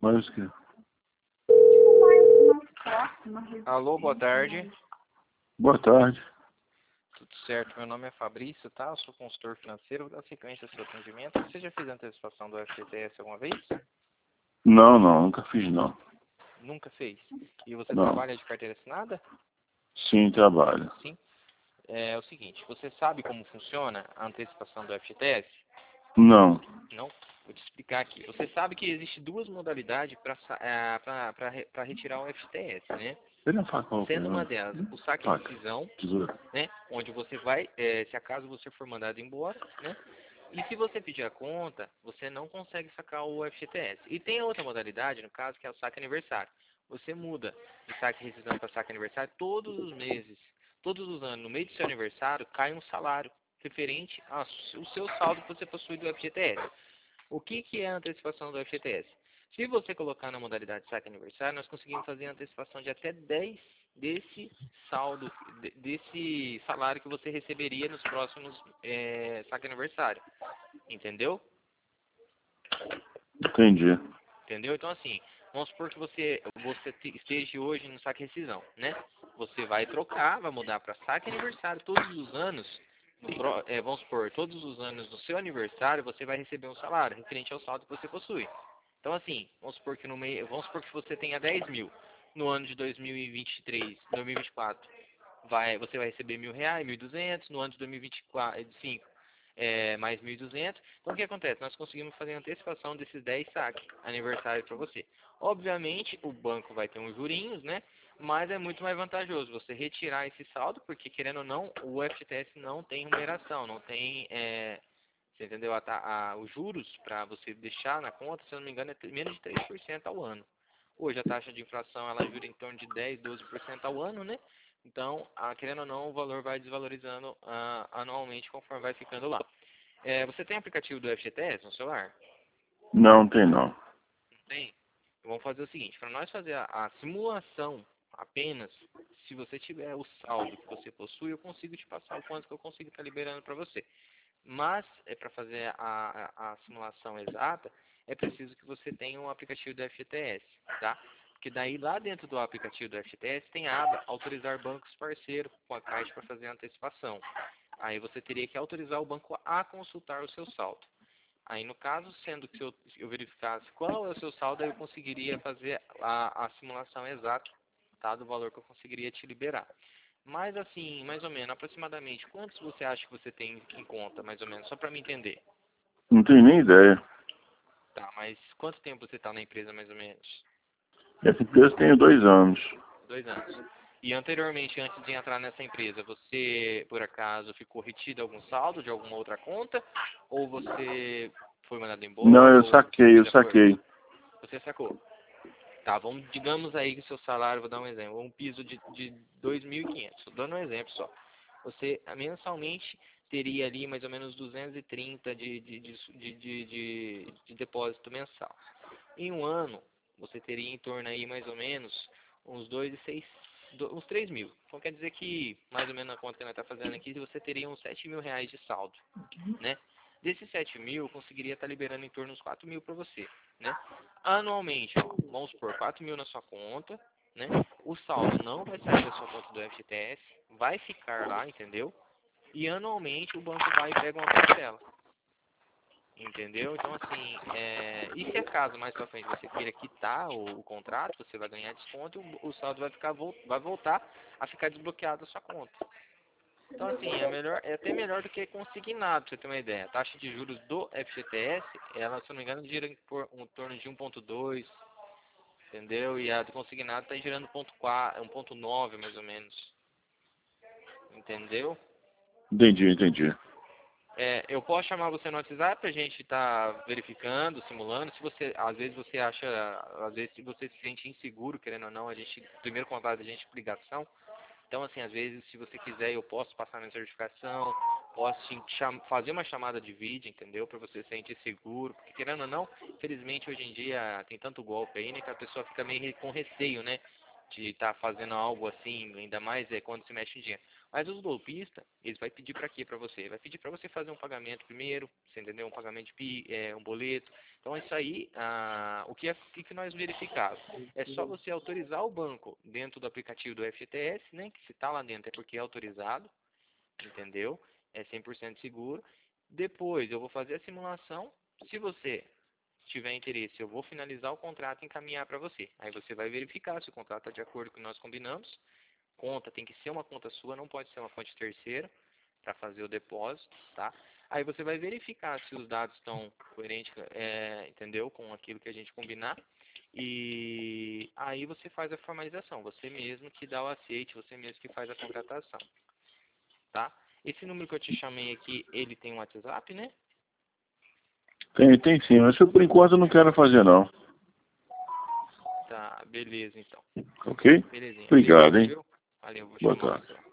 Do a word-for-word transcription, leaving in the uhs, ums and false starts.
Mas que... Alô, boa tarde. Boa tarde. Tudo certo? Meu nome é Fabrício, tá? Eu sou consultor financeiro. Da sequência do seu atendimento, você já fez antecipação do F G T S alguma vez? Não, não, nunca fiz não. Nunca fez. E você Não. trabalha de carteira assinada? Sim, trabalho. Sim. É o seguinte, você sabe como funciona a antecipação do F G T S? Não. Não? Vou te explicar aqui. Você sabe que existe duas modalidades para retirar o F G T S, né? Ele não faz qual Sendo não. uma delas, o saque e Faca. rescisão, Tesoura. né? Onde você vai, é, se acaso você for mandado embora, né? E se você pedir a conta, você não consegue sacar o F G T S. E tem a outra modalidade, no caso, que é o saque aniversário. Você muda de saque e rescisão para saque aniversário todos os meses, todos os anos. No meio do seu aniversário, cai um salário referente ao seu saldo que você possui do F G T S. O que, que é a antecipação do F G T S? Se você colocar na modalidade saque aniversário, nós conseguimos fazer a antecipação de até dez desse saldo, desse salário que você receberia nos próximos é, saque aniversário. Entendeu? Entendi. Entendeu? Então, assim, vamos supor que você, você esteja hoje no saque rescisão, né? Você vai trocar, vai mudar para saque aniversário todos os anos. No, é, vamos supor, todos os anos no seu aniversário, você vai receber um salário referente ao saldo que você possui. Então, assim, vamos supor que no meio, vamos supor que você tenha dez mil. No ano de dois mil e vinte e três, dois mil e vinte e quatro, vai, você vai receber mil reais, mil e duzentos. No ano de dois mil e vinte e cinco, é, mais mil e duzentos. Então, o que acontece? Nós conseguimos fazer a antecipação desses dez saques aniversários para você. Obviamente, o banco vai ter uns jurinhos, né? Mas é muito mais vantajoso você retirar esse saldo, porque, querendo ou não, o F G T S não tem remuneração, não tem... É, você entendeu? A, a, os juros para você deixar na conta, se eu não me engano, é menos de três por cento ao ano. Hoje a taxa de inflação ela jura em torno de dez, doze por cento ao ano, né? Então, ah, querendo ou não, o valor vai desvalorizando ah, anualmente conforme vai ficando lá. É, você tem aplicativo do F G T S no celular? Não, tem não. Não tem? Vamos fazer o seguinte, para nós fazer a, a simulação apenas, se você tiver o saldo que você possui, eu consigo te passar o quanto que eu consigo estar liberando para você. Mas, é para fazer a, a, a simulação exata, é preciso que você tenha um aplicativo do F G T S, tá? Porque daí lá dentro do aplicativo do F G T S tem a aba autorizar bancos parceiros com a Caixa para fazer a antecipação. Aí você teria que autorizar o banco a consultar o seu saldo. Aí no caso, sendo que eu, eu verificasse qual é o seu saldo, aí eu conseguiria fazer a, a simulação exata, tá? Do valor que eu conseguiria te liberar. Mas assim, mais ou menos, aproximadamente, quantos você acha que você tem em conta, mais ou menos, só para me entender? Não tenho nem ideia. Tá, mas quanto tempo você está na empresa, mais ou menos? Essa empresa tem dois anos. Dois anos. E anteriormente, antes de entrar nessa empresa, você, por acaso, ficou retido algum saldo de alguma outra conta? Ou você foi mandado Não, embora? eu Ou saquei, você eu já foi? saquei. Você sacou? Tá, vamos, digamos aí que o seu salário, vou dar um exemplo, um piso de, de dois mil e quinhentos, tô dando um exemplo só. Você mensalmente teria ali mais ou menos duzentos e trinta de, de, de, de, de, de, de depósito mensal. Em um ano, você teria em torno aí mais ou menos uns dois e seis, uns três mil. Então quer dizer que, mais ou menos na conta que nós está fazendo aqui, você teria uns sete mil reais de saldo, né? Desses sete mil, eu conseguiria estar liberando em torno dos quatro mil para você, né? Anualmente, ó, vamos supor, quatro mil na sua conta, né? O saldo não vai sair da sua conta do F G T S, vai ficar lá, entendeu? E anualmente o banco vai e pega uma parcela. Entendeu? Então, assim, é... e se acaso mais pra frente você queira quitar o, o contrato, você vai ganhar desconto e o, o saldo vai, ficar, vai voltar a ficar desbloqueado da sua conta. Então, assim, é, melhor, é até melhor do que consignado, pra você ter uma ideia. A taxa de juros do F G T S, ela, se eu não me engano, gira em por, um torno de um ponto dois, entendeu? E a do consignado está girando um ponto nove, mais ou menos. Entendeu? Entendi, entendi. É, eu posso chamar você no WhatsApp pra gente estar tá verificando, simulando. Se você, às vezes você acha, às vezes se você se sente inseguro, querendo ou não, a gente, primeiro contato a gente por ligação. Então, assim, às vezes, se você quiser, eu posso passar minha certificação, posso te cham fazer uma chamada de vídeo, entendeu? Pra você se sentir seguro. Porque, querendo ou não, infelizmente, hoje em dia tem tanto golpe aí, né? Que a pessoa fica meio com receio, né? de estar fazendo algo assim, ainda mais é quando se mexe em dinheiro. Mas os golpistas, eles vão pedir para quê para você? Vai pedir para você fazer um pagamento primeiro, você entendeu? Um pagamento de pi, é, um boleto. Então isso aí, ah, o que é o que nós verificamos? É só você autorizar o banco dentro do aplicativo do F G T S, né? Que se está lá dentro é porque é autorizado, entendeu? É cem por cento seguro. Depois eu vou fazer a simulação. Se você tiver interesse, eu vou finalizar o contrato e encaminhar para você. Aí você vai verificar se o contrato está de acordo com o que nós combinamos. Conta tem que ser uma conta sua, não pode ser uma fonte terceira para fazer o depósito, tá? Aí você vai verificar se os dados estão coerentes, é, entendeu? Com aquilo que a gente combinar. E aí você faz a formalização, você mesmo que dá o aceite, você mesmo que faz a contratação, tá? Esse número que eu te chamei aqui, ele tem um WhatsApp, né? Tem, tem sim, mas eu por enquanto eu não quero fazer não. Tá, beleza então. Ok? Belezinha. Obrigado, Obrigado, hein? viu? Valeu, vou Boa chamar tarde. você.